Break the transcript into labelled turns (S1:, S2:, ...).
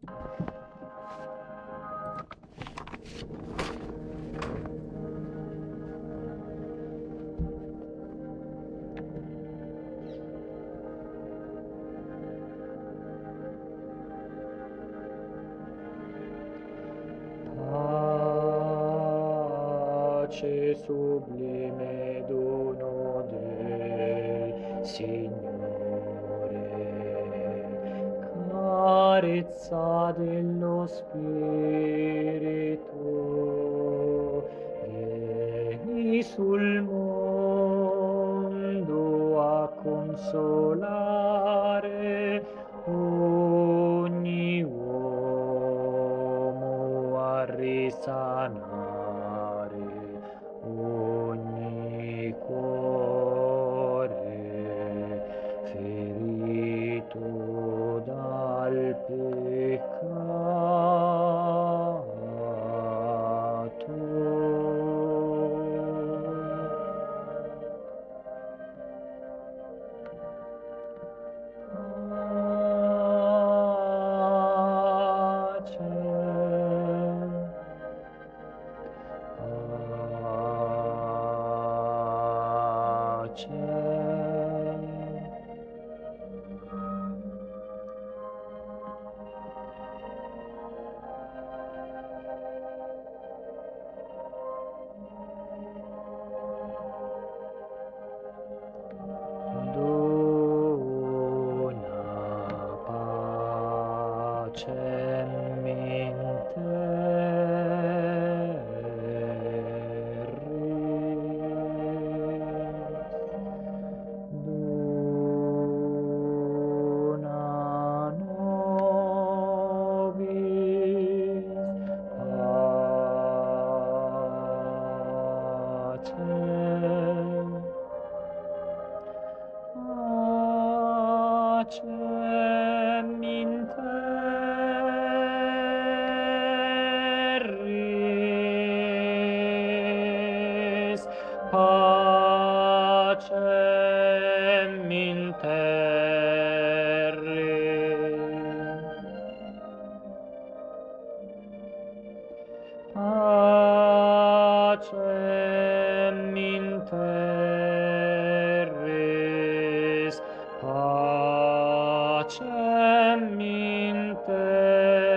S1: Pace sublime dono del Signore, carezza dello Spirito, vieni sul mondo a consolare ogni uomo, a risanare ogni cuore ferito dal Dona pacem in terris, dona nobis pacem. Pacem in terris, pacem in terris, pacem in terris, pacem in terris.